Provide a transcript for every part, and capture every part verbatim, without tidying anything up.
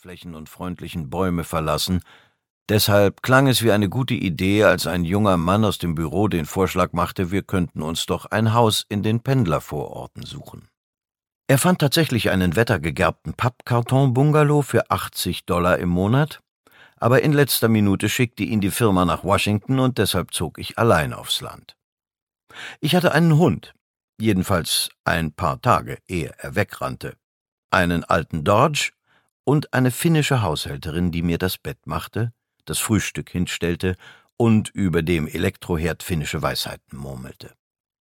Grünflächen und freundlichen Bäume verlassen. Deshalb klang es wie eine gute Idee, als ein junger Mann aus dem Büro den Vorschlag machte, wir könnten uns doch ein Haus in den Pendlervororten suchen. Er fand tatsächlich einen wettergegerbten Pappkarton-Bungalow für achtzig Dollar im Monat, aber in letzter Minute schickte ihn die Firma nach Washington und deshalb zog ich allein aufs Land. Ich hatte einen Hund, jedenfalls ein paar Tage, ehe er wegrannte, einen alten Dodge und eine finnische Haushälterin, die mir das Bett machte, das Frühstück hinstellte und über dem Elektroherd finnische Weisheiten murmelte.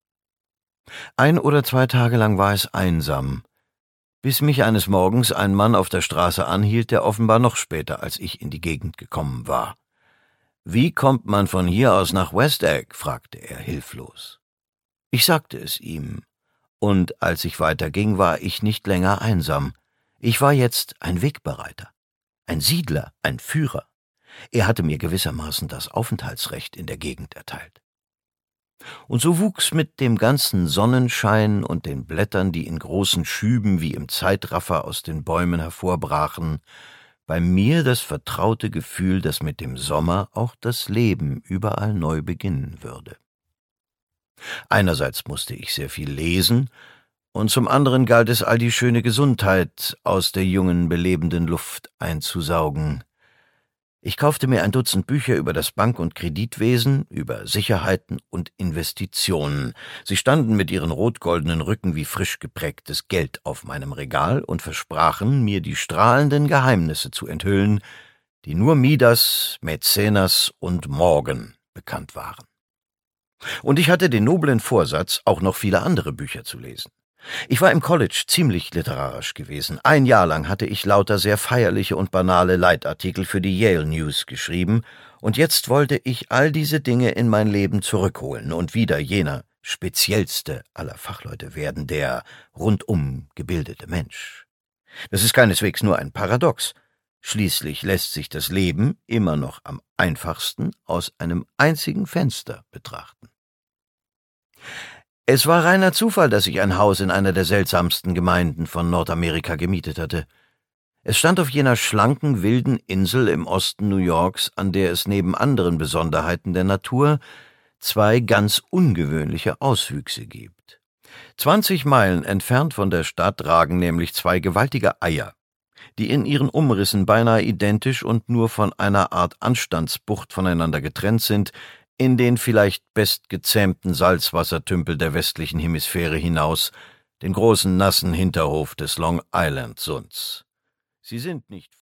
Ein oder zwei Tage lang war es einsam, bis mich eines Morgens ein Mann auf der Straße anhielt, der offenbar noch später als ich in die Gegend gekommen war. »Wie kommt man von hier aus nach West Egg?« fragte er hilflos. Ich sagte es ihm, und als ich weiterging, war ich nicht länger einsam. Ich war jetzt ein Wegbereiter, ein Siedler, ein Führer. Er hatte mir gewissermaßen das Aufenthaltsrecht in der Gegend erteilt. Und so wuchs mit dem ganzen Sonnenschein und den Blättern, die in großen Schüben wie im Zeitraffer aus den Bäumen hervorbrachen, bei mir das vertraute Gefühl, dass mit dem Sommer auch das Leben überall neu beginnen würde. Einerseits musste ich sehr viel lesen, und zum anderen galt es, all die schöne Gesundheit aus der jungen, belebenden Luft einzusaugen. Ich kaufte mir ein Dutzend Bücher über das Bank- und Kreditwesen, über Sicherheiten und Investitionen. Sie standen mit ihren rot-goldenen Rücken wie frisch geprägtes Geld auf meinem Regal und versprachen, mir die strahlenden Geheimnisse zu enthüllen, die nur Midas, Mäzenas und Morgan bekannt waren. Und ich hatte den noblen Vorsatz, auch noch viele andere Bücher zu lesen. Ich war im College ziemlich literarisch gewesen. Ein Jahr lang hatte ich lauter sehr feierliche und banale Leitartikel für die Yale News geschrieben, und jetzt wollte ich all diese Dinge in mein Leben zurückholen und wieder jener speziellste aller Fachleute werden, der rundum gebildete Mensch. Das ist keineswegs nur ein Paradox. Schließlich lässt sich das Leben immer noch am einfachsten aus einem einzigen Fenster betrachten. Es war reiner Zufall, dass ich ein Haus in einer der seltsamsten Gemeinden von Nordamerika gemietet hatte. Es stand auf jener schlanken, wilden Insel im Osten New Yorks, an der es neben anderen Besonderheiten der Natur zwei ganz ungewöhnliche Auswüchse gibt. Zwanzig Meilen entfernt von der Stadt ragen nämlich zwei gewaltige Eier, die in ihren Umrissen beinahe identisch und nur von einer Art Anstandsbucht voneinander getrennt sind, in den vielleicht bestgezähmten Salzwassertümpel der westlichen Hemisphäre hinaus, den großen nassen Hinterhof des Long Island Sunds. Sie sind nicht